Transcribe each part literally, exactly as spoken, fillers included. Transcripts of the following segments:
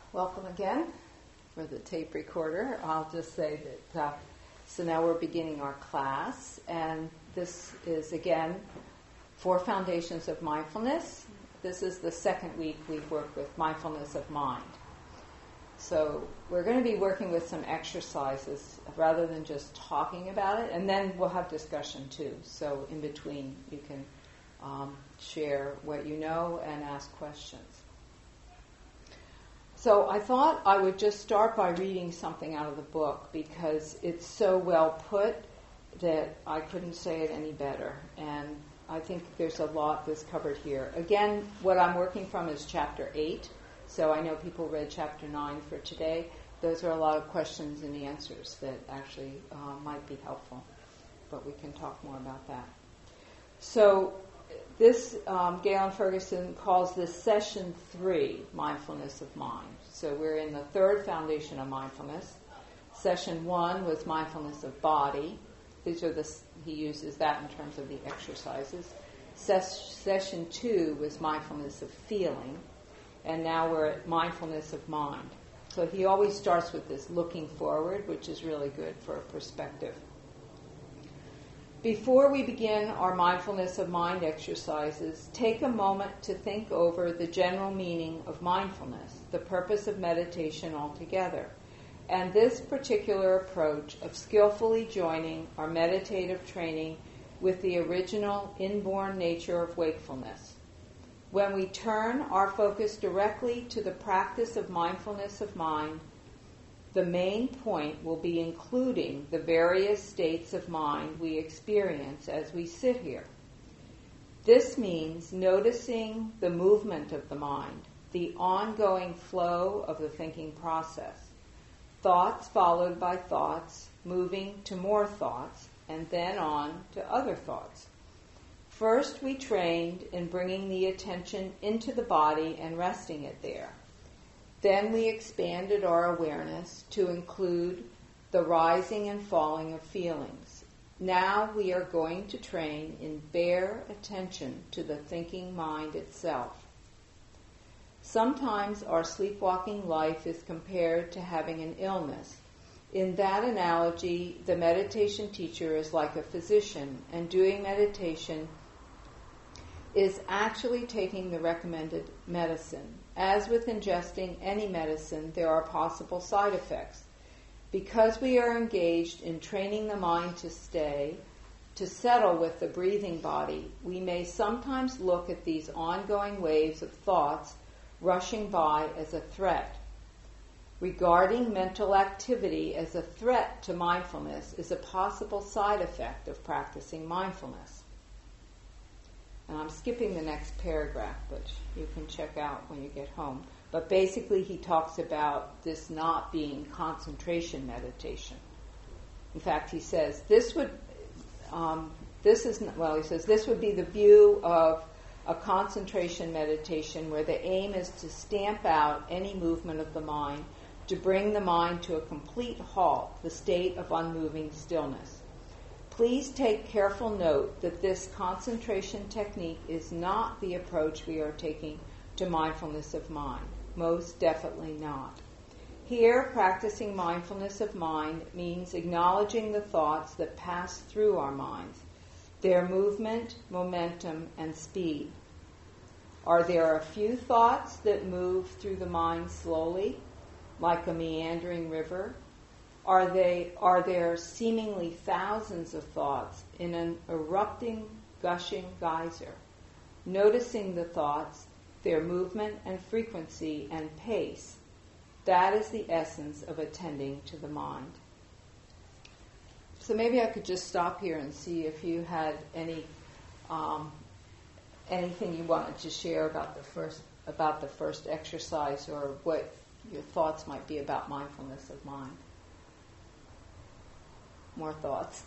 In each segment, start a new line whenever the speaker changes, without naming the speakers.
Welcome again for the tape recorder. I'll just say that, uh, so now we're beginning our class, and this is, again, Four Foundations of Mindfulness. This is the second week we've worked with mindfulness of mind. So we're going to be working with some exercises rather than just talking about it, and then we'll have discussion too. So in between you can um, share what you know and ask questions. So I thought I would just start by reading something out of the book because it's so well put that I couldn't say it any better. And I think there's a lot that's covered here. Again, what I'm working from is chapter eight. So I know people read chapter nine for today. Those are a lot of questions and answers that actually uh, might be helpful. But we can talk more about that. So this, um, Galen Ferguson calls this session three, mindfulness of mind. So we're in the third foundation of mindfulness. Session one was mindfulness of body. These are the, he uses that in terms of the exercises. Ses- session two was mindfulness of feeling. And now we're at mindfulness of mind. So he always starts with this looking forward, which is really good for perspective. Before we begin our mindfulness of mind exercises, take a moment to think over the general meaning of mindfulness, the purpose of meditation altogether, and this particular approach of skillfully joining our meditative training with the original inborn nature of wakefulness. When we turn our focus directly to the practice of mindfulness of mind, the main point will be including the various states of mind we experience as we sit here. This means noticing the movement of the mind, the ongoing flow of the thinking process, thoughts followed by thoughts, moving to more thoughts, and then on to other thoughts. First, we trained in bringing the attention into the body and resting it there. Then we expanded our awareness to include the rising and falling of feelings. Now we are going to train in bare attention to the thinking mind itself. Sometimes our sleepwalking life is compared to having an illness. In that analogy, the meditation teacher is like a physician, and doing meditation is actually taking the recommended medicine. As with ingesting any medicine, there are possible side effects. Because we are engaged in training the mind to stay, to settle with the breathing body, we may sometimes look at these ongoing waves of thoughts rushing by as a threat. Regarding mental activity as a threat to mindfulness is a possible side effect of practicing mindfulness. And I'm skipping the next paragraph, which you can check out when you get home. But basically he talks about this not being concentration meditation. In fact, he says this would, um, this is, well, he says this would be the view of a concentration meditation where the aim is to stamp out any movement of the mind, to bring the mind to a complete halt, the state of unmoving stillness. Please take careful note that this concentration technique is not the approach we are taking to mindfulness of mind. Most definitely not. Here, practicing mindfulness of mind means acknowledging the thoughts that pass through our minds, their movement, momentum, and speed. Are there a few thoughts that move through the mind slowly, like a meandering river? Are they? Are there seemingly thousands of thoughts in an erupting, gushing geyser? Noticing the thoughts, their movement and frequency and pace, that is the essence of attending to the mind. So maybe I could just stop here and see if you had any um, anything you wanted to share about the first about the first exercise, or what your thoughts might be about mindfulness of mind. More thoughts.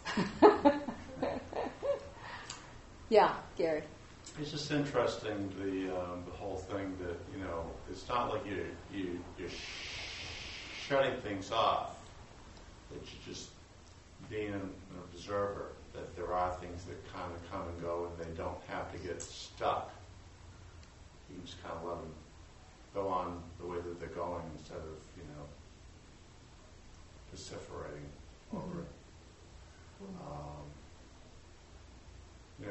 Yeah, Gary.
It's just interesting, the um, the whole thing that, you know, it's not like you you you're sh- shutting things off, that you're just being an observer. That there are things that kind of come and go, and they don't have to get stuck. You just kind of let them go on the way that they're going instead of, you know, vociferating over
Mm-hmm.
it. Um, yeah.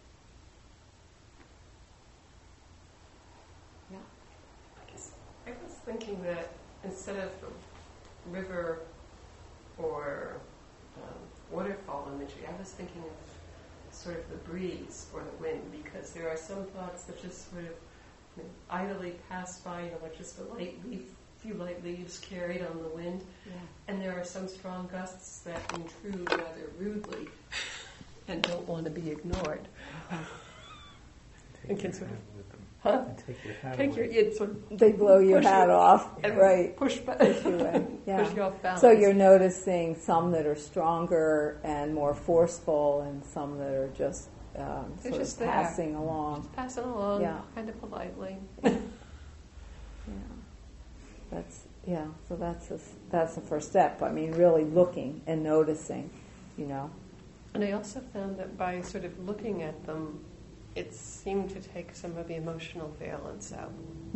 Yeah.
I guess I was thinking that instead of a river or um, waterfall imagery, I was thinking of sort of the breeze or the wind, because there are some thoughts that just sort of you know, idly pass by, you know, like just a light leaf, few light leaves carried on the wind.
Yeah.
And there are some strong gusts that intrude rather rudely and don't want to be ignored. And can sort of, huh?
Take your hat
Take your,
away.
it sort of
They blow your
push
hat
you-
off,
and
right?
Push, ba-
Push you away. Yeah.
push you off balance.
So you're noticing some that are stronger and more forceful, and some that are just um,
They're
sort
just
of
there.
passing along.
Just passing along,
Yeah.
kind of politely.
Yeah, that's yeah. So that's a, that's the first step. I mean, really looking and noticing, you know.
And I also found that by sort of looking at them, it seemed to take some of the emotional valence out.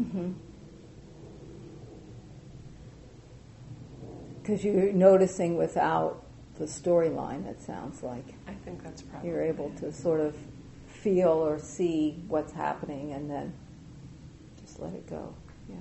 Because you're noticing without the storyline. It sounds like
I think that's probably
you're able
it.
to sort of feel or see what's happening, and then just let it go. Yeah.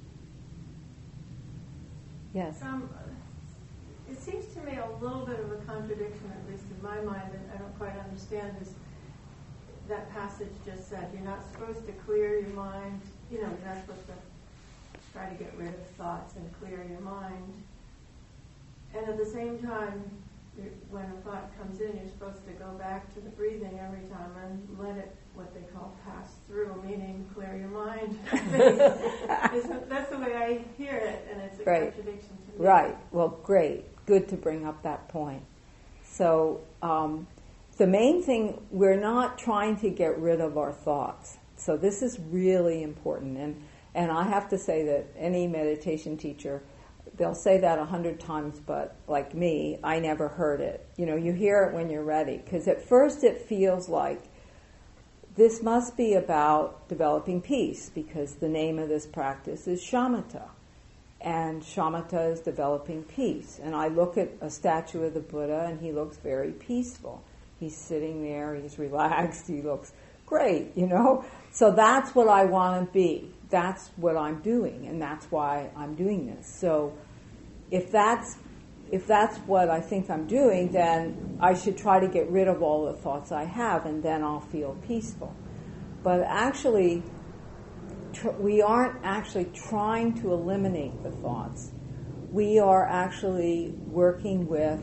Yes.
Um, it seems to me a little bit of a contradiction, at least in my mind, and I don't quite understand this. That passage just said you're not supposed to clear your mind. You know, you're not supposed to try to get rid of thoughts and clear your mind. And at the same time, you're, when a thought comes in, you're supposed to go back to the breathing every time and let it, what they call, pass through, meaning clear your mind. Isn't- That's the way I hear it, and it's a
Right.
contradiction to me.
Right. Well, great. Good to bring up that point. So um, the main thing, we're not trying to get rid of our thoughts. So this is really important. And, and I have to say that any meditation teacher, they'll say that a hundred times, but like me, I never heard it. You know, you hear it when you're ready. Because at first it feels like this must be about developing peace, because the name of this practice is shamatha. And shamatha is developing peace. And I look at a statue of the Buddha, and he looks very peaceful. He's sitting there, he's relaxed, he looks great, you know. So that's what I want to be. That's what I'm doing, and that's why I'm doing this. So if that's if that's what I think I'm doing, then I should try to get rid of all the thoughts I have, and then I'll feel peaceful. But actually, tr- we aren't actually trying to eliminate the thoughts. We are actually working with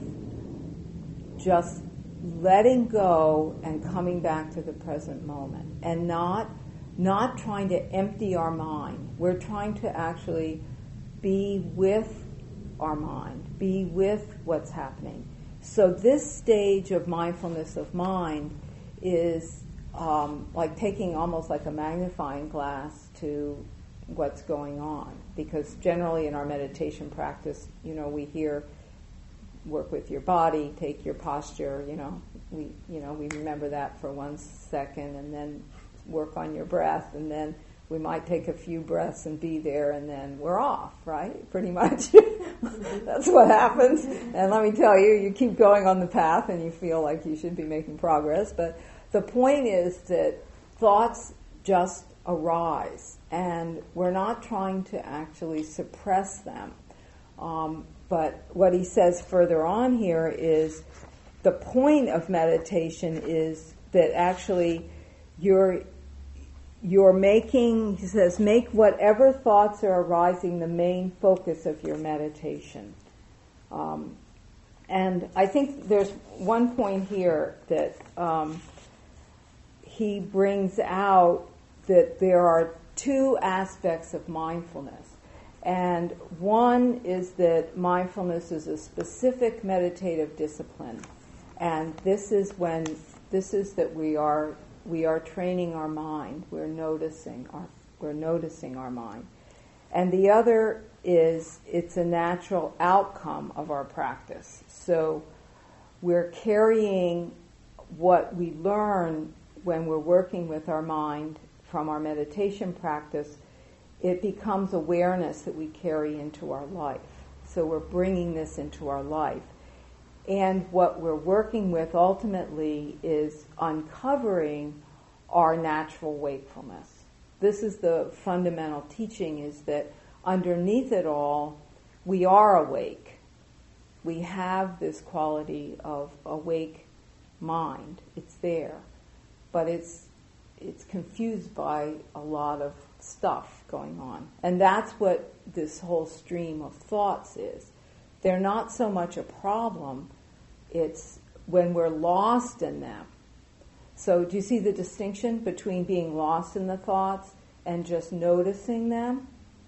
just letting go and coming back to the present moment, and not not trying to empty our mind. We're trying to actually be with our mind, be with what's happening. So this stage of mindfulness of mind is um, like taking almost like a magnifying glass to what's going on. Because generally in our meditation practice, you know, we hear, work with your body, take your posture, you know, we, you know, we remember that for one second, and then work on your breath, and then we might take a few breaths and be there, and then we're off, right? Pretty much. That's what happens. And let me tell you, you keep going on the path and you feel like you should be making progress. But the point is that thoughts just arise, and we're not trying to actually suppress them. Um, but what he says further on here is the point of meditation is that actually you're You're making, he says, make whatever thoughts are arising the main focus of your meditation. Um, and I think there's one point here that um, he brings out, that there are two aspects of mindfulness. And one is that mindfulness is a specific meditative discipline. And this is when, this is that we are We are training our mind. We're noticing our we're noticing our mind. And the other is it's a natural outcome of our practice. So we're carrying what we learn when we're working with our mind from our meditation practice it becomes awareness that we carry into our life. So we're bringing this into our life. And what we're working with ultimately is uncovering our natural wakefulness. This is the fundamental teaching, is that underneath it all, we are awake. We have this quality of awake mind. It's there. But it's it's confused by a lot of stuff going on. And that's what this whole stream of thoughts is. They're not so much a problem, it's when we're lost in them. So do you see the distinction between being lost in the thoughts and just noticing them?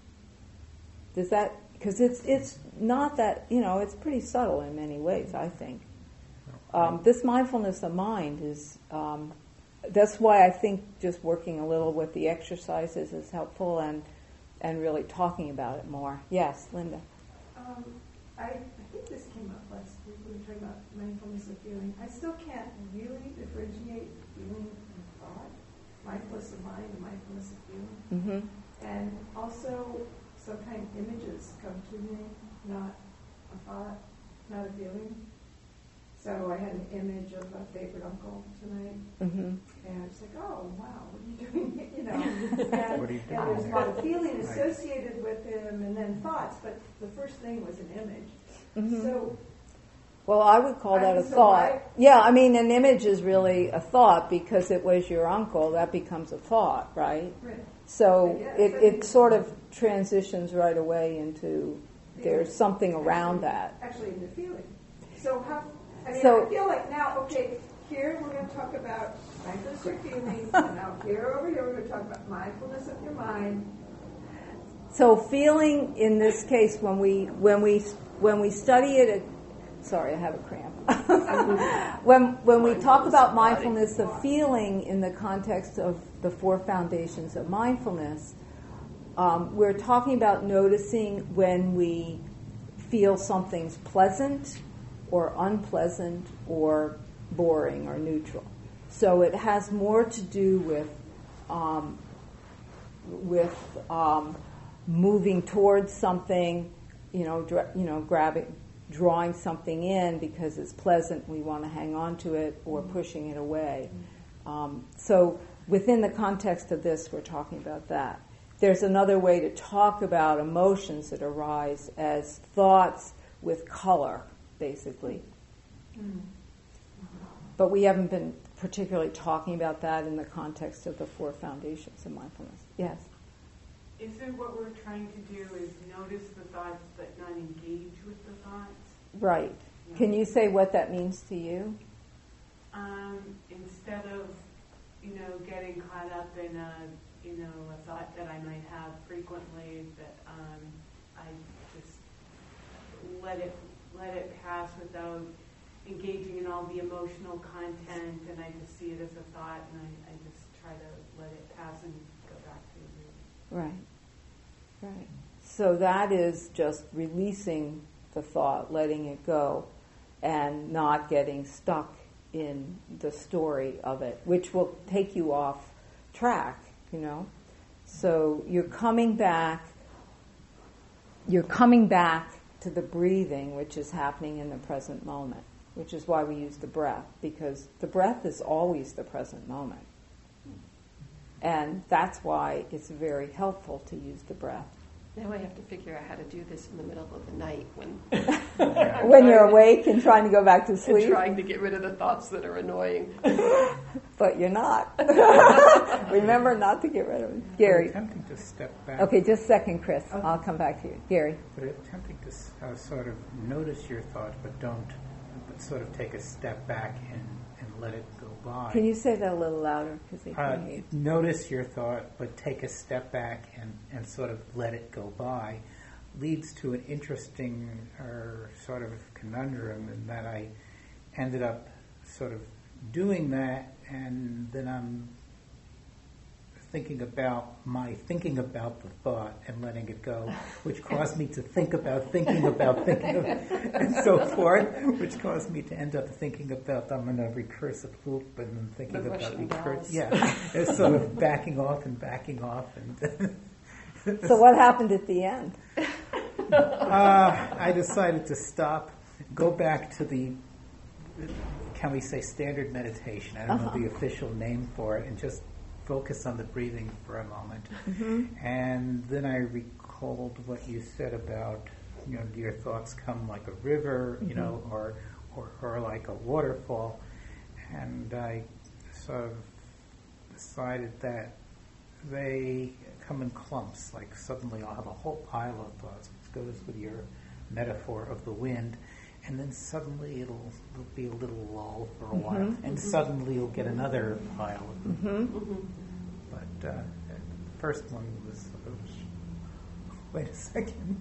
Does that, because it's it's not that, you know, it's pretty subtle in many ways, I think. Um, this mindfulness of mind is, um, that's why I think just working a little with the exercises is helpful, and and really talking about it more. Yes, Linda.
Um, I, I think this came up last week when we were talking about mindfulness of feeling. I still can't really differentiate feeling and thought, mindfulness of mind and mindfulness of feeling.
Mm-hmm.
And also, sometimes images come to me, not a thought, not a feeling. So I had an image of a favorite uncle tonight,
Mm-hmm.
and I was like, oh, wow, what are you doing? You know, and,
What are you
and there's a
doing?
lot of feeling associated with him, and then thoughts, but the first thing was an image.
Mm-hmm.
So,
Well, I would call that
I-
a
so
thought.
I-
Yeah, I mean, an image is really a thought because it was your uncle. That becomes a thought, right?
right.
So
Yes,
it,
I
it
mean-
sort of transitions right away into there's something around
actually,
that.
Actually, in the feeling. So how? I mean,
So-
I feel like now, okay, here we're going to talk about mindfulness of feeling, and now here over here we're going to talk about mindfulness of your mind.
So feeling in this case, when we when we when we study it, at, sorry, I have a cramp. when when we talk about mindfulness of feeling in the context of the four foundations of mindfulness, um, we're talking about noticing when we feel something's pleasant or unpleasant or boring or neutral. So it has more to do with um, with um, moving towards something, you know, dra- you know, grabbing, drawing something in because it's pleasant, we want to hang on to it, or pushing it away. Um, so within the context of this, we're talking about that. There's another way to talk about emotions that arise as thoughts with color, basically.
Mm.
But we haven't been particularly talking about that in the context of the four foundations of mindfulness. Yes?
Is it what we're trying to do is notice the thoughts but not engage with the thoughts?
Right.
Yeah.
Can you say what that means to you?
Um, instead of, you know, getting caught up in a, you know, a thought that I might have frequently, that um, I just let it let it pass without engaging in all the emotional content, and I just see it as a thought, and I, I just try to let it pass and go back to it.
Right. Right. So that is just releasing the thought, letting it go, and not getting stuck in the story of it, which will take you off track, you know. So you're coming back, you're coming back to the breathing, which is happening in the present moment, which is why we use the breath, because the breath is always the present moment. And that's why it's very helpful to use the breath.
Now I have to figure out how to do this in the middle of the night when
When you're awake and trying to go back to
and
sleep.
trying to get rid of the thoughts that are annoying.
But you're not. Remember not to get rid of it. Gary.
Attempting to step back.
Okay, just a second, Chris. I'll come back to you. Gary.
But attempting to uh, sort of notice your thought, but don't, but sort of take a step back and, and let it go by.
Can you say that a little louder? Because they
Uh,
can't hear you.
notice your thought, but take a step back and, and sort of let it go by, leads to an interesting uh, sort of conundrum in that I ended up sort of doing that, and then I'm thinking about my thinking about the thought and letting it go, which caused me to think about thinking about thinking of, and so forth, which caused me to end up thinking about I'm in a recursive loop and then thinking
The
about
Russian
recursive.
dolls.
Yeah, it's sort of backing off and backing off and
So what happened at the end?
uh, I decided to stop, go back to the, can we say standard meditation? I don't
Uh-huh.
know the official name for it, and just focus on the breathing for a moment.
Mm-hmm.
And then I recalled what you said about, you know, your thoughts come like a river, you
Mm-hmm.
know, or, or or like a waterfall. And I sort of decided that they come in clumps, like suddenly I'll have a whole pile of thoughts, which goes with your metaphor of the wind, and then suddenly it'll, it'll be a little lull for a while,
Mhm.
and suddenly you'll get another pile of them.
Mm-hmm.
Mm-hmm.
But uh, the first one was sort of, wait a second.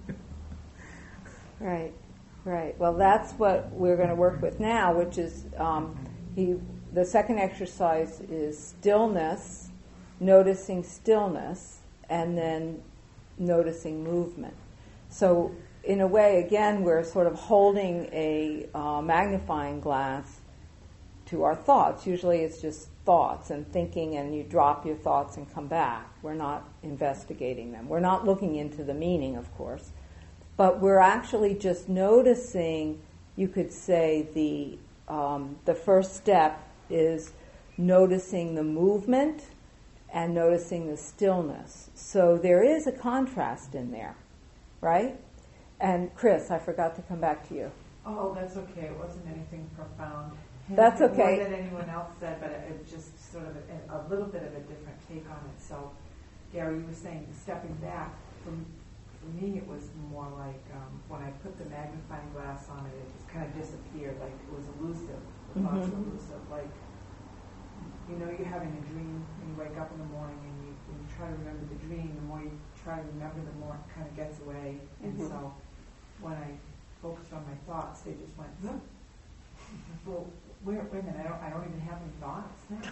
Right, right. Well, that's what we're going to work with now, which is um, he. The second exercise is stillness, noticing stillness, and then noticing movement. So, in a way, again, we're sort of holding a uh, magnifying glass to our thoughts. Usually, it's just thoughts and thinking, and you drop your thoughts and come back. We're not investigating them. We're not looking into the meaning, of course. But we're actually just noticing, you could say, the um, the first step is noticing the movement and noticing the stillness. So there is a contrast in there, right? And Chris, I forgot to come back to you.
Oh, that's okay. It wasn't anything profound.
That's okay.
More than anyone else said, but it, it just sort of a, a little bit of a different take on it. So, Gary, you were saying stepping back. From, for me, it was more like um, when I put the magnifying glass on it, it just kind of disappeared. Like it was elusive. The
Mm-hmm.
thoughts were elusive. Like, you know, you're having a dream and you wake up in the morning and you, and you try to remember the dream. The more you try to remember, the more it kind of gets away. And
Mhm.
so when I focused on my thoughts, they just went, "Huh." Well, wait, wait a minute, I don't, I don't even have any thoughts now.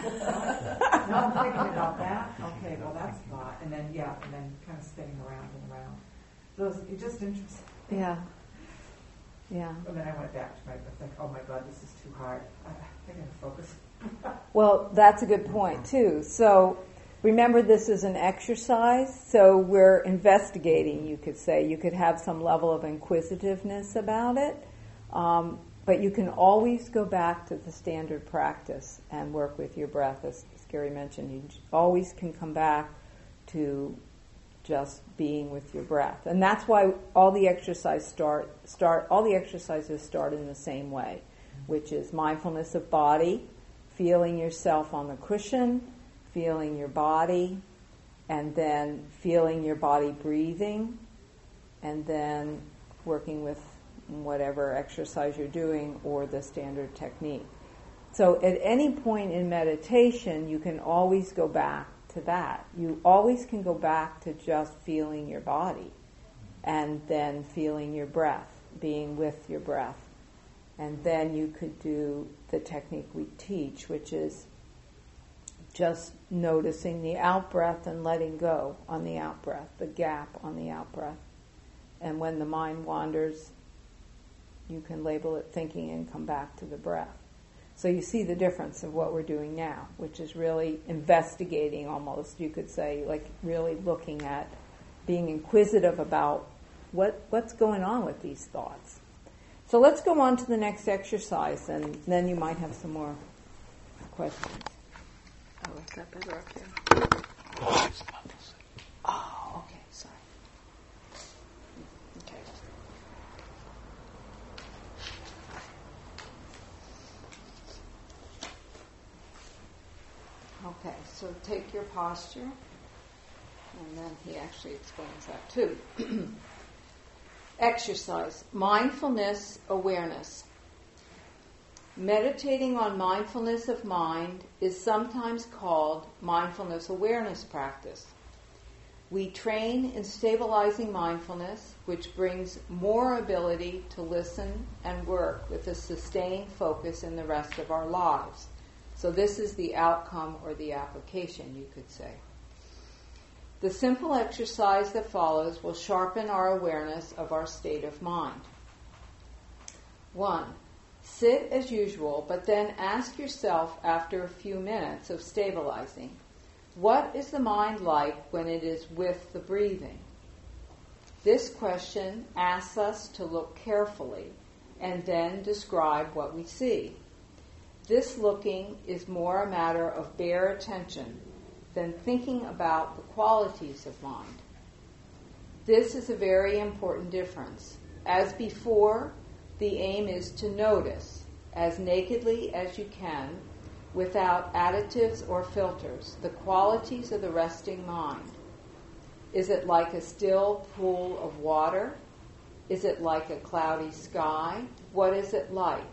Now I'm thinking about that. Okay, well, that's a thought. And then, yeah, and then kind of spinning around and around. So it's, it's just interesting.
Yeah. Yeah.
And then I went back to my, I was like, oh my God, this is too hard. I, I gotta focus.
Well, that's a good point, too. So remember, this is an exercise, so we're investigating, you could say. You could have some level of inquisitiveness about it, um, but you can always go back to the standard practice and work with your breath. As, as Gary mentioned, you always can come back to just being with your breath. And that's why all the exercise start, start all the exercises start in the same way, which is mindfulness of body, feeling yourself on the cushion, feeling your body, and then feeling your body breathing, and then working with whatever exercise you're doing or the standard technique. So at any point in meditation, you can always go back to that. You always can go back to just feeling your body and then feeling your breath, being with your breath. And then you could do the technique we teach, which is just noticing the out-breath and letting go on the out-breath, the gap on the out-breath. And when the mind wanders, you can label it thinking and come back to the breath. So you see the difference of what we're doing now, which is really investigating almost, you could say, like really looking at, being inquisitive about what what's going on with these thoughts. So let's go on to the next exercise, and then you might have some more questions.
Oh, is that better up here?
Oh, okay, sorry.
Okay.
Okay, so take your posture, and then he actually explains that too. Exercise, mindfulness awareness. Meditating on mindfulness of mind is sometimes called mindfulness awareness practice. We train in stabilizing mindfulness, which brings more ability to listen and work with a sustained focus in the rest of our lives. So this is the outcome or the application, you could say. The simple exercise that follows will sharpen our awareness of our state of mind. One, sit as usual, but then ask yourself after a few minutes of stabilizing, What is the mind like when it is with the breathing? This question asks us to look carefully and then describe what we see. This looking is more a matter of bare attention than thinking about the qualities of mind. This is a very important difference. As before, the aim is to notice, as nakedly as you can, without additives or filters, the qualities of the resting mind. Is it like a still pool of water? Is it like a cloudy sky? What is it like?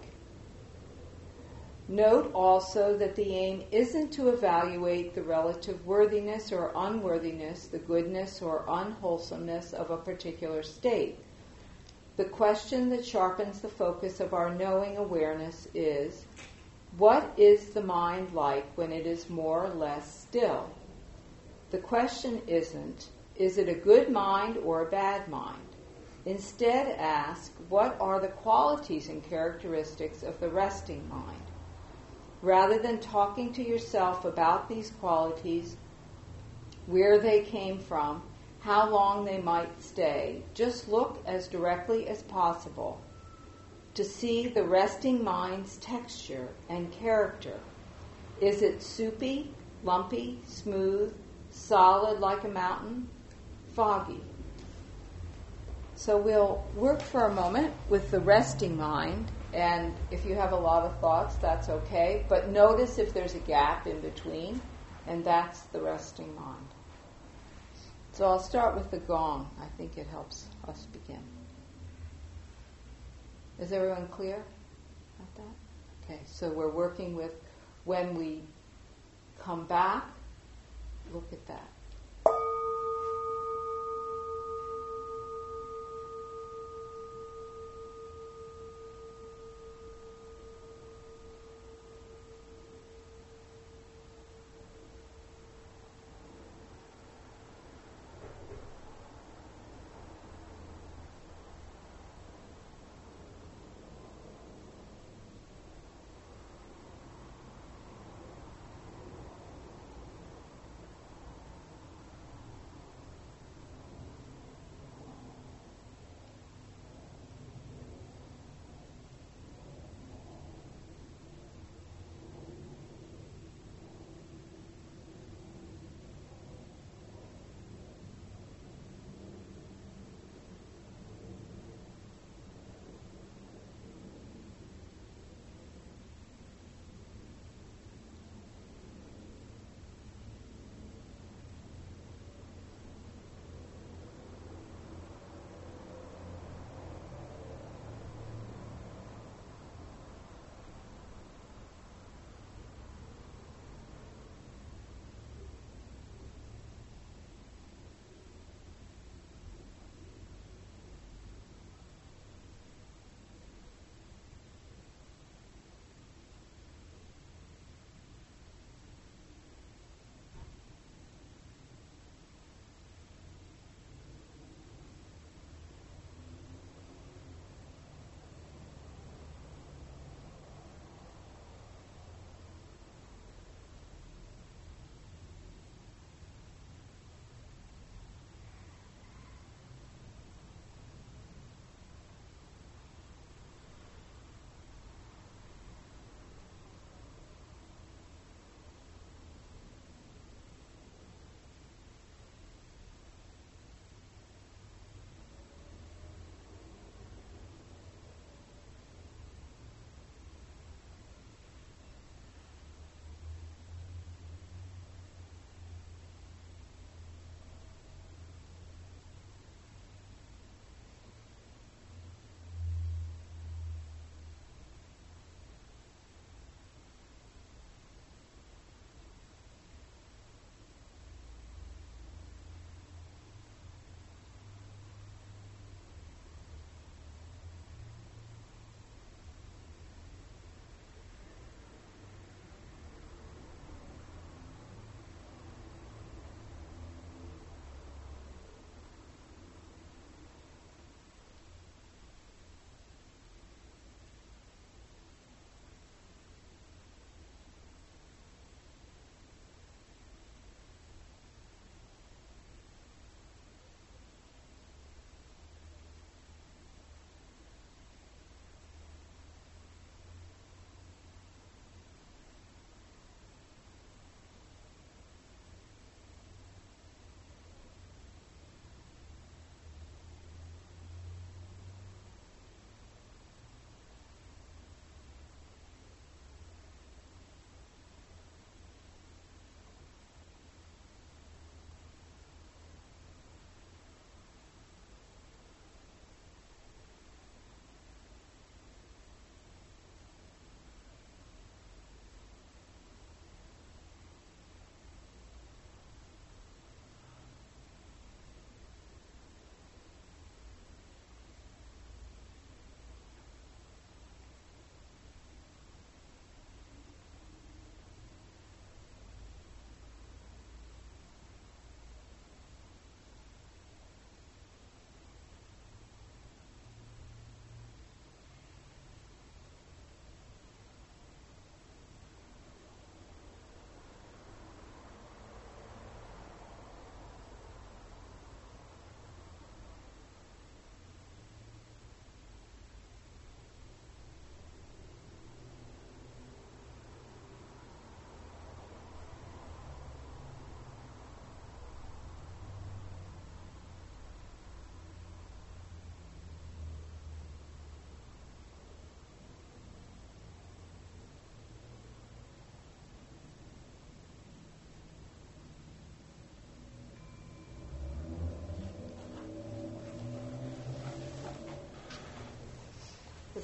Note also that the aim isn't to evaluate the relative worthiness or unworthiness, the goodness or unwholesomeness of a particular state. The question that sharpens the focus of our knowing awareness is, what is the mind like when it is more or less still? The question isn't, is it a good mind or a bad mind? Instead ask, what are the qualities and characteristics of the resting mind? Rather than talking to yourself about these qualities, where they came from, how long they might stay, just look as directly as possible to see the resting mind's texture and character. Is it soupy, lumpy, smooth, solid like a mountain, foggy? So we'll work for a moment with the resting mind, and if you have a lot of thoughts, that's okay, but notice if there's a gap in between, and that's the resting mind. So I'll start with the gong. I think it helps us begin. Is everyone clear about that? Okay, so we're working with when we come back, look at that.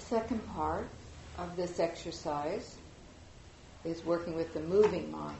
second part of this exercise is working with the moving mind.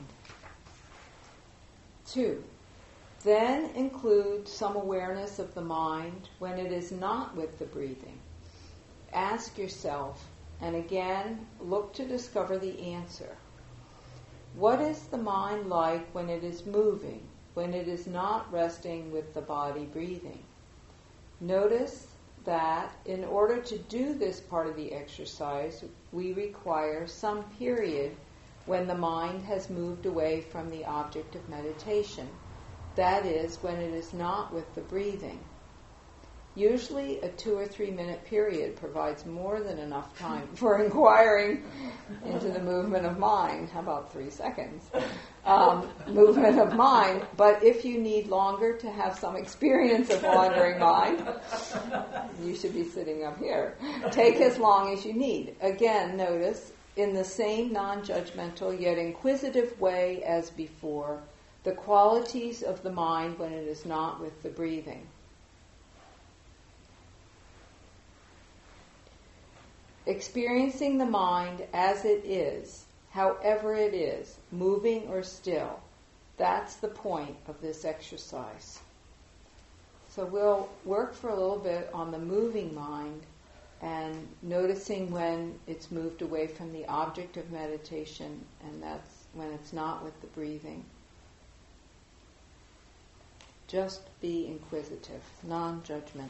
Two, then include some awareness of the mind when it is not with the breathing. Ask yourself, and again, look to discover the answer. What is the mind like when it is moving, when it is not resting with the body breathing? Notice that in order to do this part of the exercise, we require some period when the mind has moved away from the object of meditation. That is, when it is not with the breathing. Usually a two or three minute period provides more than enough time for inquiring into the movement of mind. How about three seconds? Um, movement of mind. But if you need longer to have some experience of wandering mind, you should be sitting up here. Take as long as you need. Again, notice, in the same non-judgmental yet inquisitive way as before, the qualities of the mind when it is not with the breathing. Experiencing the mind as it is, however it is, moving or still, that's the point of this exercise. So we'll work for a little bit on the moving mind and noticing when it's moved away from the object of meditation, and that's when it's not with the breathing. Just be inquisitive, non-judgmental.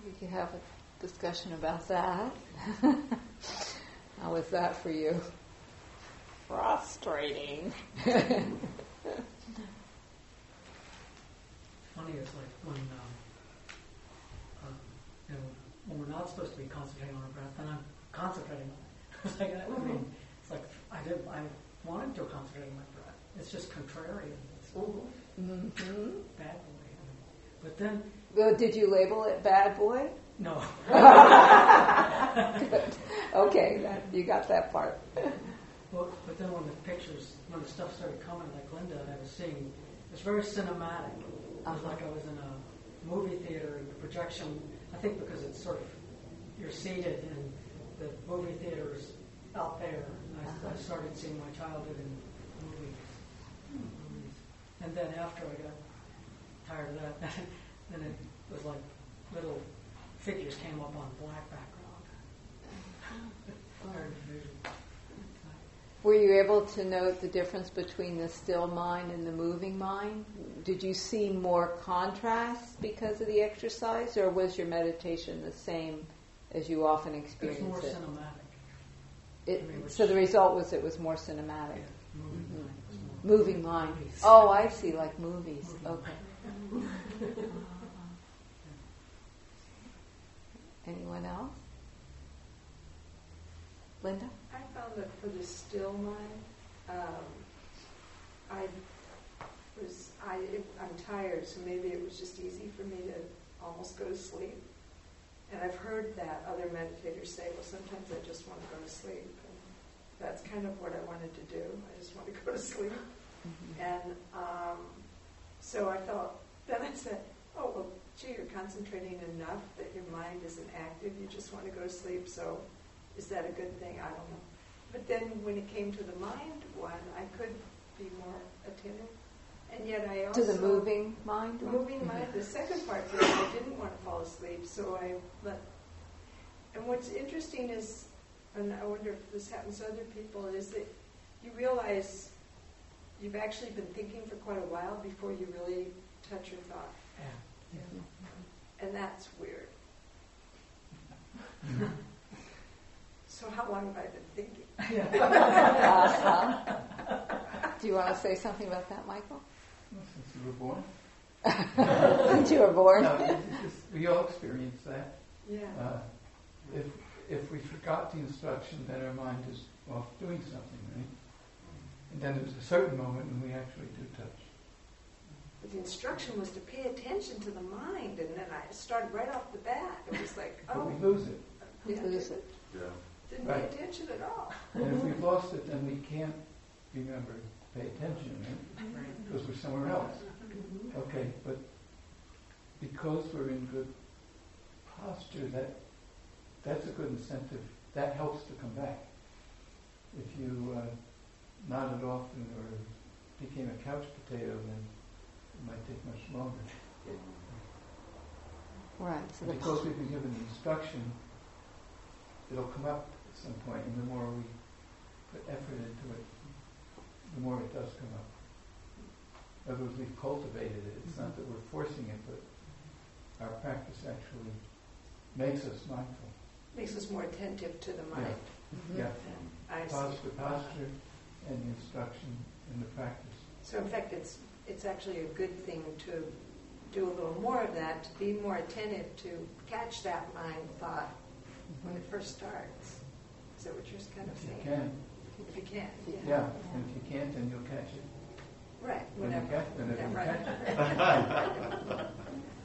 We could have a discussion about that. How was that for you? Frustrating.
Funny is like when um, um, you know, when we're not supposed to be concentrating on our breath, and I'm concentrating on it. It's like, I mean, it's like I did. I wanted to concentrate on my breath. It's just contrarian. It's
Mm-hmm.
bad boy. I mean, but then,
Well, did you label it bad boy?
no.
Good. Okay, that, you got that part.
Well, but then when the pictures, when the stuff started coming, like Linda, I was seeing, it was very cinematic. It was
Uh-huh.
like I was in a movie theater, and the projection, I think because it's sort of, you're seated and the movie theater's out there. And I,
Uh-huh.
I started seeing my childhood in movies. movies. And then after I got tired of that, then it was like little figures came up on black background. Hard to vision.
Were you able to note the difference between the still mind and the moving mind? Did you see more contrast because of the exercise, or was your meditation the same as you often
It's
experience
more
it?
cinematic.
It-
I mean, which-
so the result was it was more cinematic.
Yeah, moving
Mhm.
mind was more-
Moving mind.
Movies.
Oh, I see, like movies.
Moving
Okay. Anyone else? Linda?
I found that for the still mind, um, I was I I'm tired, so maybe it was just easy for me to almost go to sleep. And I've heard that other meditators say, well, sometimes I just want to go to sleep. And that's kind of what I wanted to do. I just want to go to sleep.
Mm-hmm.
And um, so I thought, then I said, oh, well, gee, you're concentrating enough that your mind isn't active. You just want to go to sleep. So is that a good thing? I don't know. But then when it came to the mind one, I could be more attentive. And yet I also...
To the moving mind?
The moving mind. The second part was I didn't want to fall asleep, so I let... And what's interesting is, and I wonder if this happens to other people, is that you realize you've actually been thinking for quite a while before you really touch your thought.
Yeah.
And that's weird. So how long have I been thinking?
Uh-huh. Do you want to say something about that, Michael?
Well, since you were born.
Since you were born?
No, it's just, we all experience that.
Yeah.
Uh, if if we forgot the instruction, then our mind is off doing something, right? And then there's a certain moment when we actually do touch.
But the instruction was to pay attention to the mind, and then I started right off the bat. It was like,
But
oh,
we lose it.
You lose it.
Yeah.
didn't
Right.
pay attention at all.
And if we've lost it, then we can't remember to pay attention, right? Because we're somewhere else. Okay, but because we're in good posture, that that's a good incentive. That helps to come back. If you uh, nodded off and, or became a couch potato, then it might take much longer.
Right. So
But
the
because we've been given the instruction, it'll come up at some point, and the more we put effort into it, the more it does come up. In other words, we've cultivated it. It's not that we're forcing it, but our practice actually makes us mindful.
Makes us more attentive to the mind.
Yeah.
I see.
Posture, posture, and the instruction and the practice.
So in fact, it's it's actually a good thing to do a little more of that, to be more attentive, to catch that mind thought when it first starts. Is that what you're kind of
If you
saying?
can.
If you can. Yeah.
Yeah, and if you can't, then you'll catch it.
Right.
When you
Whatever.
catch, then
Yeah,
it'll
right.
catch it.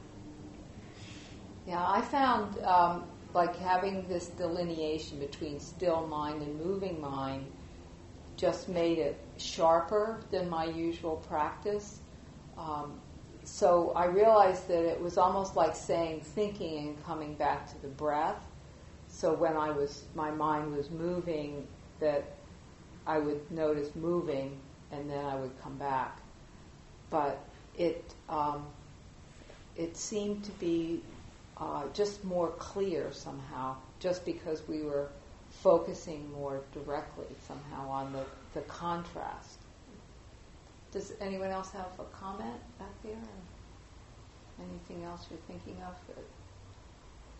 Yeah, I found um, like having this delineation between still mind and moving mind just made it sharper than my usual practice. Um, so I realized that it was almost like saying thinking and coming back to the breath. So when I was, my mind was moving, that I would notice moving and then I would come back. But it um, it seemed to be uh, just more clear somehow, just because we were focusing more directly somehow on the, the contrast. Does anyone else have a comment back there? Or anything else you're thinking of? That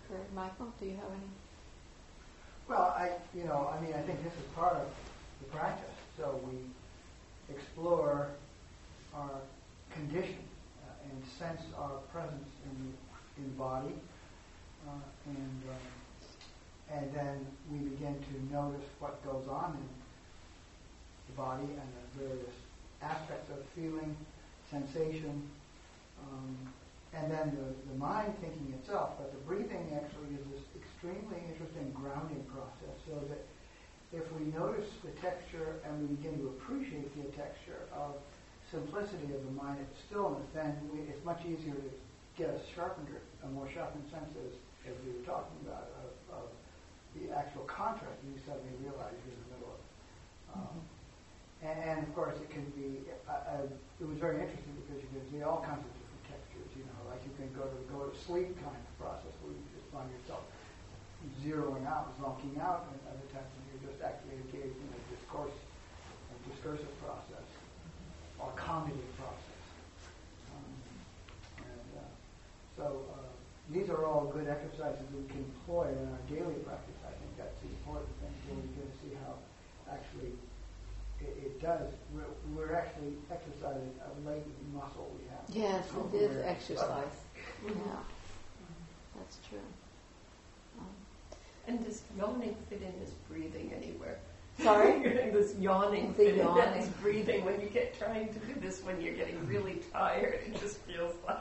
Or Michael, do you have any?
Well, I, you know, I mean, I think this is part of the practice. So we explore our condition uh, and sense our presence in in body, uh, and uh, and then we begin to notice what goes on in the body and the various aspects of feeling, sensation, um, and then the, the mind thinking itself. But the breathing actually is this extremely interesting grounding process, so that if we notice the texture and we begin to appreciate the texture of simplicity of the mind, its stillness, then we, it's much easier to get a sharpened, a more sharpened sense, as, as we were talking about, of, of the actual contrast you suddenly realize you're in the middle of. Um, mm-hmm. and, and of course, it can be. Uh, uh, it was very interesting because you can see all kinds of different textures. You know, like you can go to go to sleep kind of process where you just find yourself zeroing out, zonking out, and other times when you're just actually engaged in a discourse, a discursive process, or cognitive process. Um, and uh, so uh, these are all good exercises we can employ in our daily practice. I think that's the important thing, so we can see how actually it, it does. We're, we're actually exercising a latent muscle we have.
Yes, it is exercise. Yeah, that's true.
And does yawning fit in as breathing anywhere?
Sorry?
Does yawning
The
fit
yawning.
in as breathing when you get trying to do this when you're getting really tired? It just feels like...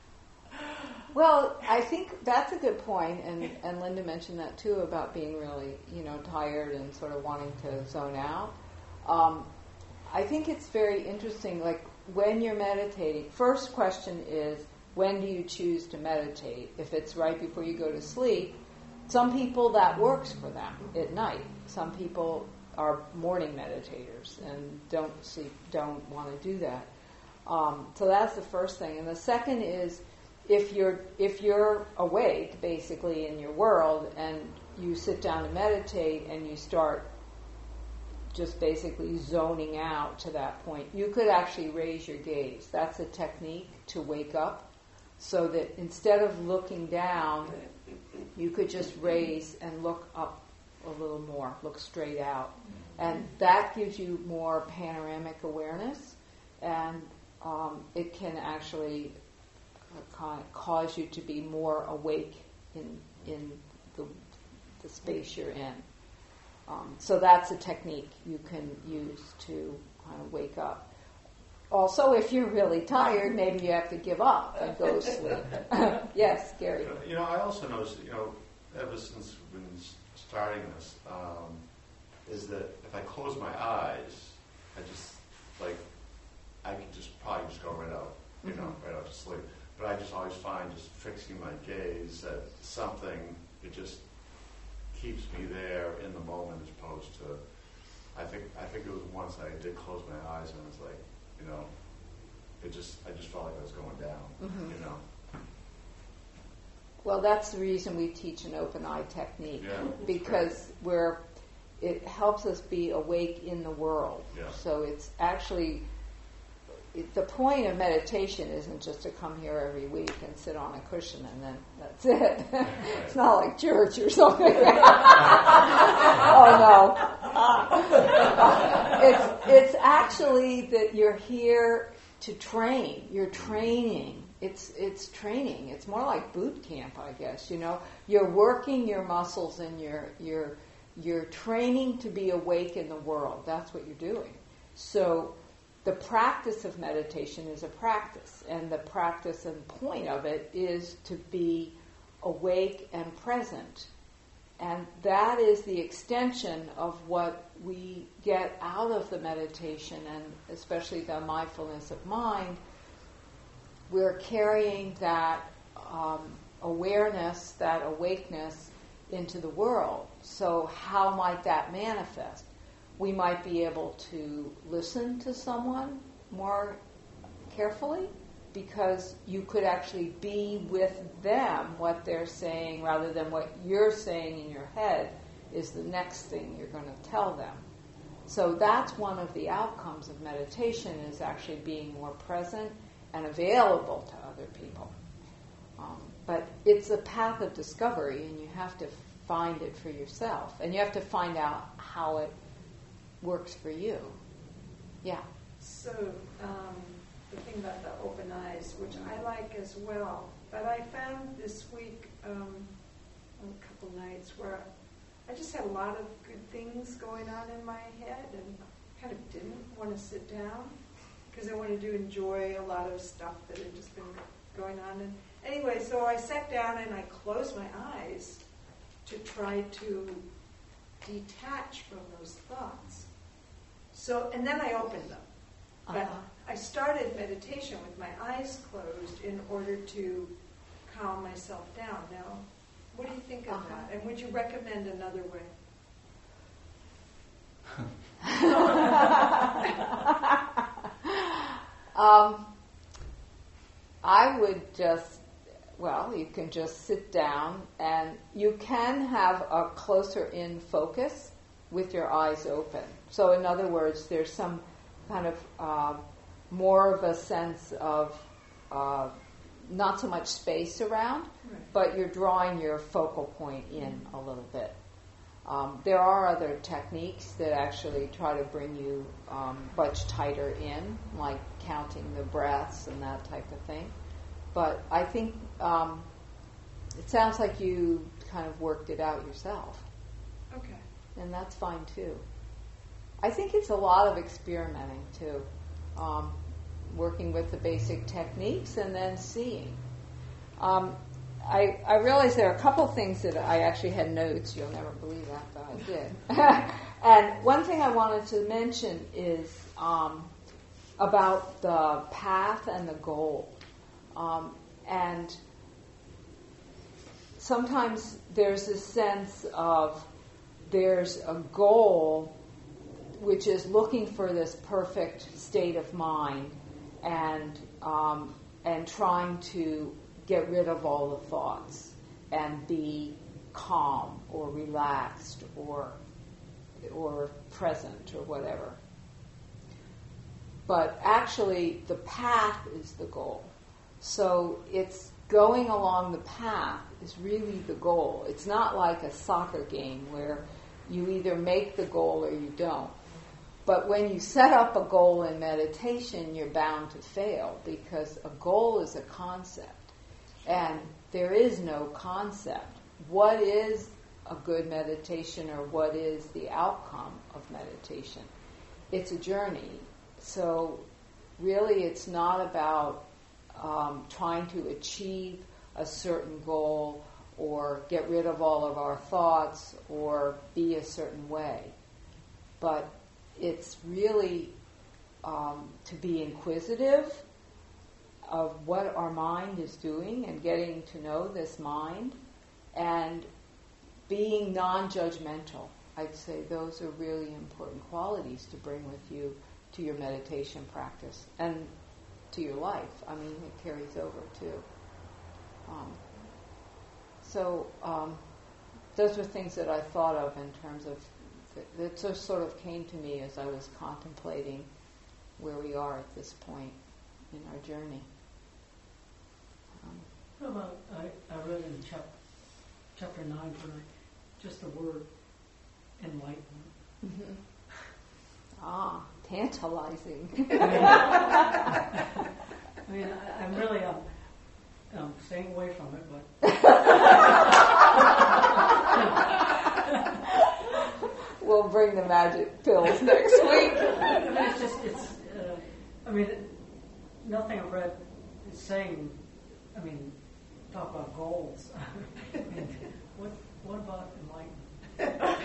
Well, I think that's a good point, and, and Linda mentioned that too about being really, you know, tired and sort of wanting to zone out. Um, I think it's very interesting, like when you're meditating, first question is, when do you choose to meditate? If it's right before you go to sleep, some people that works for them at night. Some people are morning meditators and don't see, don't want to do that. Um, so that's the first thing. And the second is, if you're if you're awake basically in your world and you sit down to meditate and you start just basically zoning out to that point, you could actually raise your gaze. That's a technique to wake up, so that instead of looking down, you could just raise and look up a little more, look straight out. And that gives you more panoramic awareness, and um, it can actually uh, cause you to be more awake in in the, the space you're in. Um, so that's a technique you can use to kind of wake up. Also, if you're really tired, maybe you have to give up and go to sleep. Yes, Gary.
You know, I also noticed, you know, ever since we've been starting this, um, is that if I close my eyes, I just, like, I could just probably just go right out, you mm-hmm. know, right out to sleep. But I just always find just fixing my gaze at something, it just keeps me there in the moment as opposed to, I think, I think it was once I did close my eyes and it was like, you know, it just, I just felt like I was going down, mm-hmm. you know.
Well, that's the reason we teach an open eye technique,
yeah,
because
great.
we're, it helps us be awake in the world.
Yeah.
So it's actually, it, the point of meditation isn't just to come here every week and sit on a cushion and then that's it.
Right.
It's not like church or something. Oh no. it's it's actually that you're here to train. You're training. It's it's training. It's more like boot camp, I guess. You know, you're working your muscles and you're you're you're training to be awake in the world. That's what you're doing. So the practice of meditation is a practice, and the practice and point of it is to be awake and present. And that is the extension of what we get out of the meditation, and especially the mindfulness of mind. We're carrying that um, awareness, that awakeness into the world. So how might that manifest? We might be able to listen to someone more carefully, because you could actually be with them. What they're saying, rather than what you're saying in your head, is the next thing you're going to tell them. So that's one of the outcomes of meditation, is actually being more present and available to other people. Um, but it's a path of discovery, and you have to find it for yourself, and you have to find out how it works for you. Yeah.
So um, the thing about the open eyes, which I like as well, but I found this week um, a couple nights where I just had a lot of good things going on in my head, and kind of didn't want to sit down because I wanted to enjoy a lot of stuff that had just been going on. And anyway, so I sat down and I closed my eyes to try to detach from those thoughts. So, and then I opened them. But
Uh-huh.
I started meditation with my eyes closed in order to calm myself down. Now, what do you think of
Uh-huh.
that? And would you recommend another way?
um, I would just, well, you can just sit down, and you can have a closer in focus with your eyes open. So in other words, there's some kind of uh, more of a sense of uh, not so much space around,
Right.
but you're drawing your focal point in a little bit. Um, there are other techniques that actually try to bring you um, much tighter in, like counting the breaths and that type of thing. But I think um, it sounds like you kind of worked it out yourself.
Okay.
And that's fine too. I think it's a lot of experimenting too. Um, working with the basic techniques and then seeing. Um, I, I realize there are a couple things that I actually had notes. You'll never believe that, but I did. And one thing I wanted to mention is um, about the path and the goal. Um, and sometimes there's a sense of there's a goal which is looking for this perfect state of mind and um, and trying to get rid of all the thoughts and be calm or relaxed or or present or whatever. But actually, the path is the goal. So it's going along the path is really the goal. It's not like a soccer game where you either make the goal or you don't. But when you set up a goal in meditation, you're bound to fail because a goal is a concept. And there is no concept. What is a good meditation or what is the outcome of meditation? It's a journey. So really it's not about um, trying to achieve a certain goal or get rid of all of our thoughts or be a certain way. But it's really um, to be inquisitive of what our mind is doing and getting to know this mind and being non-judgmental. I'd say those are really important qualities to bring with you to your meditation practice and to your life. I mean, it carries over too. Um, so um, those are things that I thought of in terms of that just sort of came to me as I was contemplating where we are at this point in our journey. Um,
How about, I, I read in chap, chapter nine tonight, just the word enlightenment.
mm-hmm. Ah, tantalizing.
I mean, I, I'm really um, um, staying away from it, but...
We'll bring the magic pills next week.
I mean, it's just, it's, uh, I mean, it, nothing I've read is saying, I mean, talk about goals. I mean, what, what about enlightenment?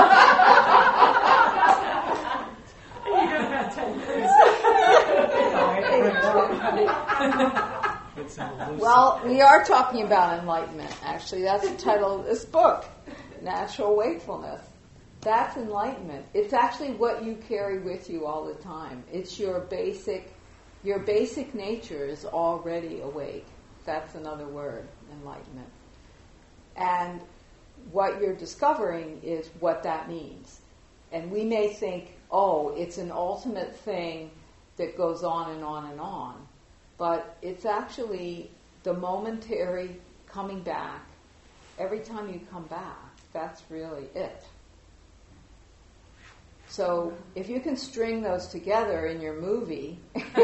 You don't have ten years.
Well, we are talking about enlightenment, actually. That's the title of this book, Natural Wakefulness. That's enlightenment. It's actually what you carry with you all the time. It's your basic, your basic nature is already awake. That's another word, enlightenment. And what you're discovering is what that means. And we may think, oh, it's an ultimate thing that goes on and on and on. But it's actually the momentary coming back, every time you come back, that's really it. So if you can string those together in your movie,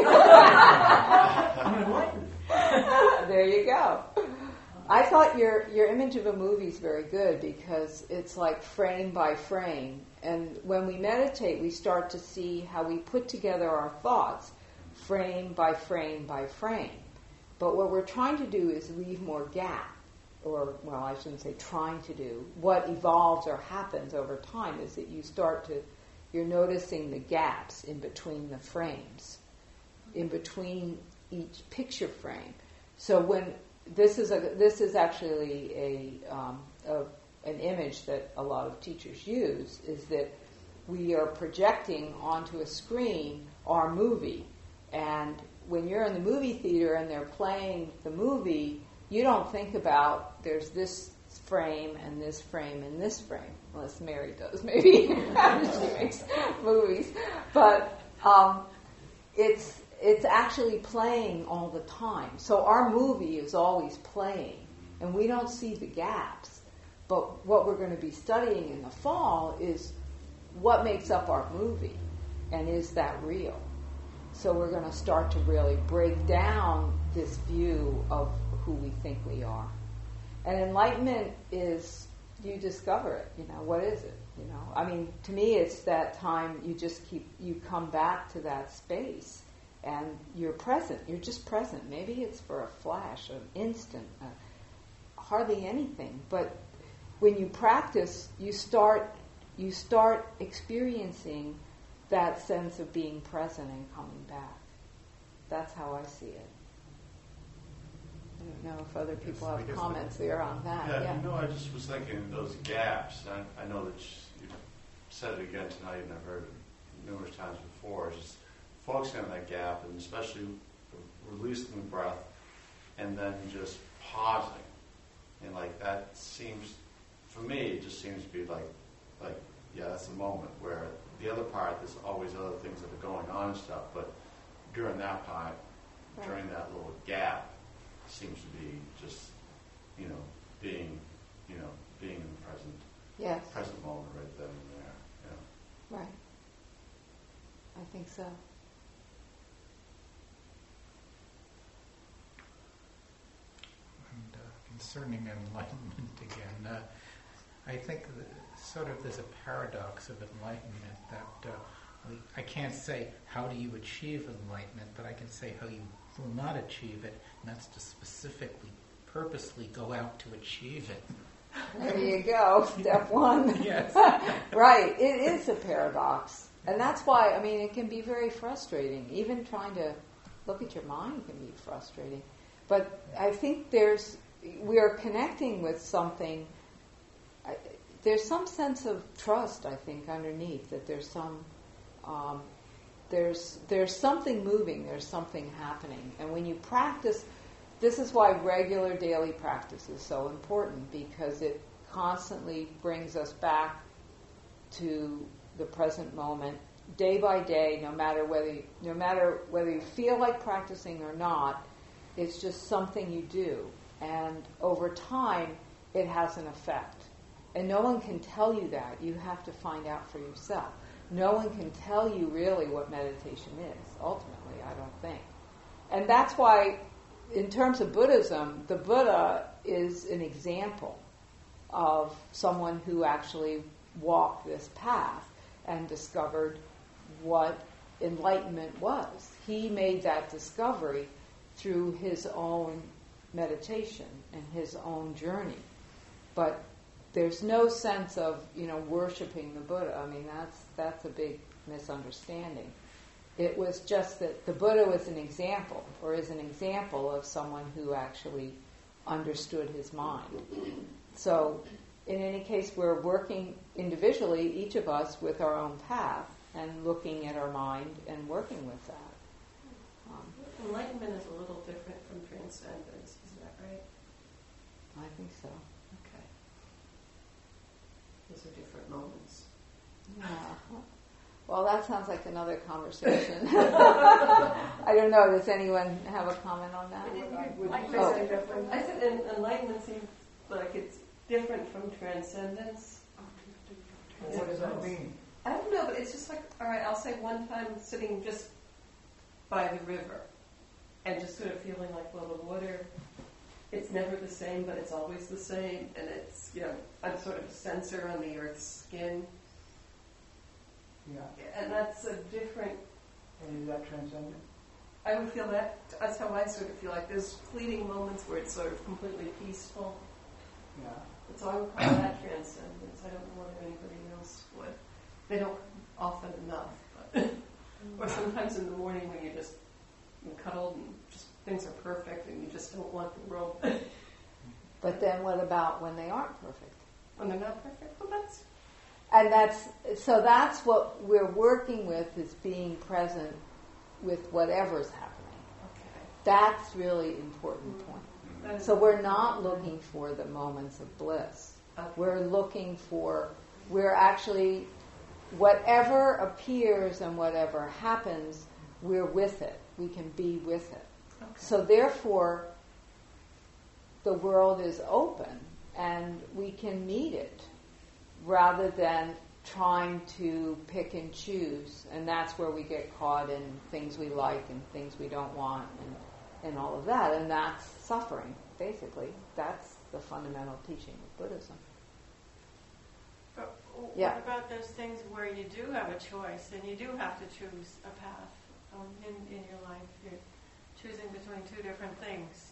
there you go. I thought your your image of a movie is very good because it's like frame by frame. And when we meditate, we start to see how we put together our thoughts frame by frame by frame. But what we're trying to do is leave more gap. Or, well, I shouldn't say trying to do. What evolves or happens over time is that you start to, you're noticing the gaps in between the frames, in between each picture frame. So when this is a this is actually a, um, a an image that a lot of teachers use, is that we are projecting onto a screen our movie. And when you're in the movie theater and they're playing the movie, you don't think about there's this frame and this frame and this frame, unless Mary does, maybe. She makes movies. But um, it's it's actually playing all the time. So our movie is always playing, and we don't see the gaps. But what we're going to be studying in the fall is what makes up our movie, and is that real? So we're going to start to really break down this view of who we think we are. And enlightenment is, you discover it, you know, what is it? You know, I mean, to me it's that time you just keep, you come back to that space and you're present, you're just present. Maybe it's for a flash, an instant, uh, hardly anything. But when you practice, you start, you start experiencing that sense of being present and coming back. That's how I see it. I don't know if other people
Yes,
have comments there on that.
Yeah,
Yeah.
you know, I just was thinking those gaps. I, I know that you said it again tonight, and I've heard it numerous times before. It's just focusing on that gap, and especially releasing the breath, and then just pausing. And like that seems, for me, it just seems to be like, like yeah, that's a moment where the other part, there's always other things that are going on and stuff, but during that part, right. during that little gap, seems to be just, you know, being, you know, being in the present,
yes.
present moment right then and there. Yeah.
Right. I think so.
And uh, concerning enlightenment again, uh, I think that sort of there's a paradox of enlightenment that uh, we, I can't say how do you achieve enlightenment, but I can say how you will not achieve it, and that's to specifically, purposely go out to achieve it.
There you go, step one.
Yes.
Right, it is a paradox. And that's why, I mean, it can be very frustrating. Even trying to look at your mind can be frustrating. But I think there's, we are connecting with something, I, there's some sense of trust, I think, underneath, that there's some, um, there's there's something moving, there's something happening. And when you practice, this is why regular daily practice is so important, because it constantly brings us back to the present moment, day by day, no matter whether you, no matter whether you feel like practicing or not. It's just something you do, and over time, it has an effect. And no one can tell you that. You have to find out for yourself. No one can tell you really what meditation is, ultimately, I don't think. And that's why, in terms of Buddhism, the Buddha is an example of someone who actually walked this path and discovered what enlightenment was. He made that discovery through his own meditation and his own journey. But there's no sense of, you know, worshiping the Buddha. I mean, that's that's a big misunderstanding. It was just that the Buddha was an example, or is an example of someone who actually understood his mind. So, in any case, we're working individually, each of us, with our own path, and looking at our mind and working with that. Um,
Enlightenment is a little different from transcendence, is that right?
I think so.
Okay. Those are different moments.
Yeah. Well, that sounds like another conversation. I don't know. Does anyone have a comment on that?
I
Oh.
said, I said en- enlightenment seems like it's different from transcendence.
What does that mean?
I don't know, but it's just like, all right, I'll say one time sitting just by the river and just sort of feeling like, well, the water, it's never the same, but it's always the same. And it's, you know, I'm sort of a sensor on the earth's skin.
Yeah.
And that's a different,
And is that transcendent?
I would feel that, that's how I sort of feel like there's fleeting moments where it's sort of completely peaceful.
Yeah.
So I would call that transcendence. I don't know whether anybody else would. They don't often enough. But or sometimes in the morning when you're just cuddled and just things are perfect and you just don't want the world.
But then what about when they aren't perfect?
When they're not perfect? Well, that's...
And that's, so that's what we're working with, is being present with whatever's happening.
Okay.
That's really important point.
That is
So we're not looking for the moments of bliss.
Okay.
We're looking for, we're actually, whatever appears and whatever happens, we're with it. We can be with it.
Okay.
So therefore, the world is open and we can meet it rather than trying to pick and choose. And that's where we get caught in things we like and things we don't want and, and all of that. And that's suffering, basically. That's the fundamental teaching of Buddhism.
But what
Yeah.
about those things where you do have a choice and you do have to choose a path um, in, in your life? You're choosing between two different things.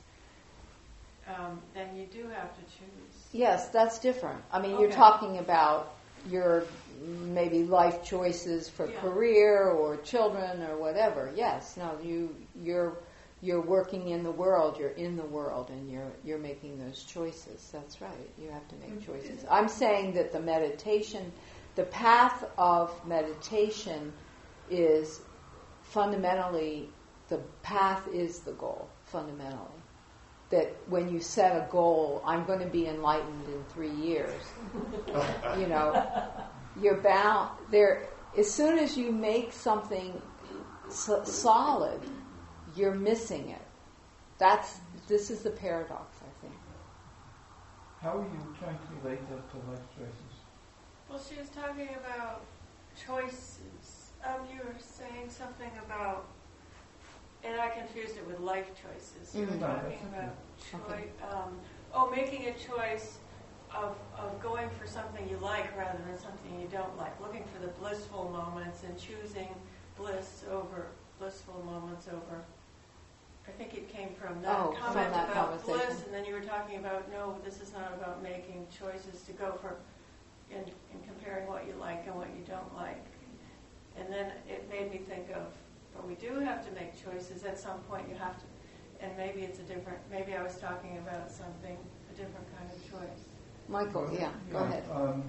Um, then you do have to choose.
Yes, that's different. I mean,
Okay.
you're talking about your maybe life choices for
Yeah.
career or children or whatever. Yes, no, you you're you're working in the world. You're in the world, and you're you're making those choices. That's right. You have to make choices. I'm saying that the meditation, the path of meditation, is fundamentally the path is the goal. Fundamentally. That when you set a goal, I'm going to be enlightened in three years, you know, you're bound there. As soon as you make something so solid, you're missing it. That's this is the paradox, I think.
How are you trying to relate that to life choices?
Well, she was talking about choices. Um, you were saying something about, and I confused it with life choices. You were
Mhm.
talking about choi- um, oh, making a choice of of going for something you like rather than something you don't like. Looking for the blissful moments and choosing bliss over blissful moments over. I think it came from that
Oh, from
comment
that
about
conversation.
bliss, and then you were talking about no, this is not about making choices to go for, and, and comparing what you like and what you don't like. And then it made me think of, but we do have to make choices. At some point you have to, and maybe it's a different, maybe I was talking about something, a different kind of choice.
Michael, yeah, go ahead.
Um,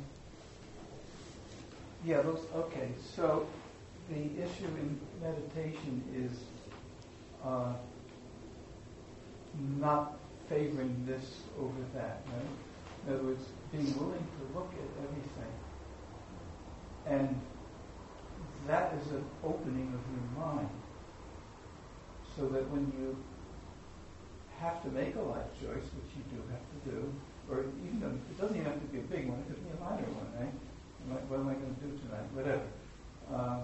yeah, those, okay. So the issue in meditation is uh, not favoring this over that, right? In other words, being willing to look at everything. And that is an opening of your mind. So that when you have to make a life choice, which you do have to do, or even though it doesn't even have to be a big one, it could be a minor one, right? Like, what am I going to do tonight? Whatever. Um,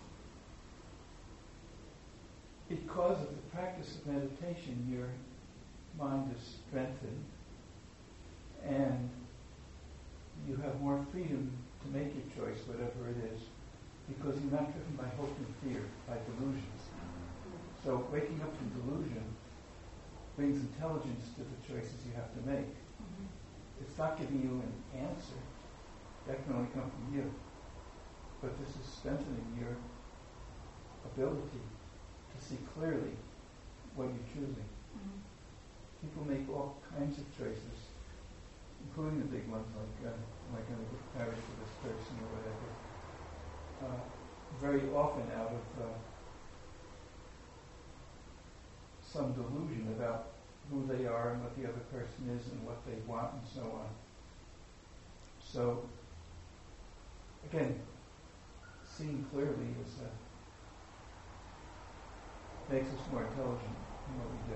because of the practice of meditation, your mind is strengthened, and you have more freedom to make your choice, whatever it is, because you're not driven by hope and fear, by delusions. So waking up from delusion brings intelligence to the choices you have to make. Mm-hmm. It's not giving you an answer. That can only come from you. But this is strengthening your ability to see clearly what you're choosing. Mm-hmm. People make all kinds of choices, including the big ones like, uh, am I going to get married to this person or whatever. Uh, very often out of uh, some delusion about who they are and what the other person is and what they want and so on. So, again, seeing clearly is uh, makes us more intelligent in what we do.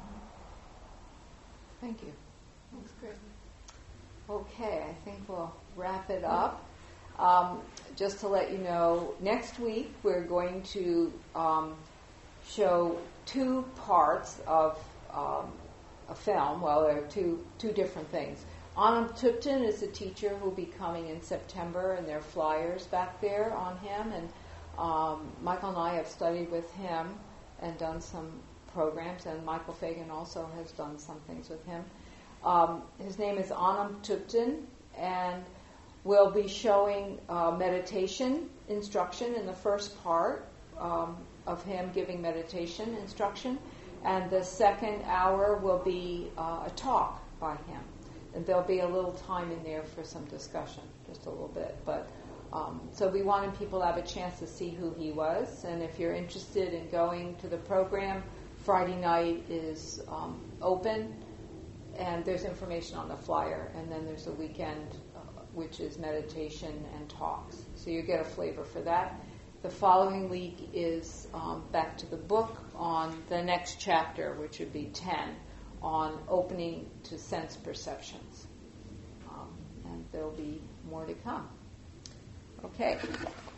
Thank you. That's great. Okay, I think we'll wrap it up. Um, just to let you know, next week we're going to um, show two parts of um, a film. Well, there are two two different things. Anam Tupton is a teacher who will be coming in September, and there are flyers back there on him. And um, Michael and I have studied with him and done some programs, and Michael Fagan also has done some things with him. Um, his name is Anam Tupton, and we'll be showing uh, meditation instruction in the first part um, of him giving meditation instruction, and the second hour will be uh, a talk by him. And there'll be a little time in there for some discussion, just a little bit. But um, so we wanted people to have a chance to see who he was, and if you're interested in going to the program, Friday night is um, open, and there's information on the flyer, and then there's a weekend, uh, which is meditation and talks. So you get a flavor for that. The following week is um, back to the book on the next chapter, which would be ten, on opening to sense perceptions. Um, and there'll be more to come. Okay.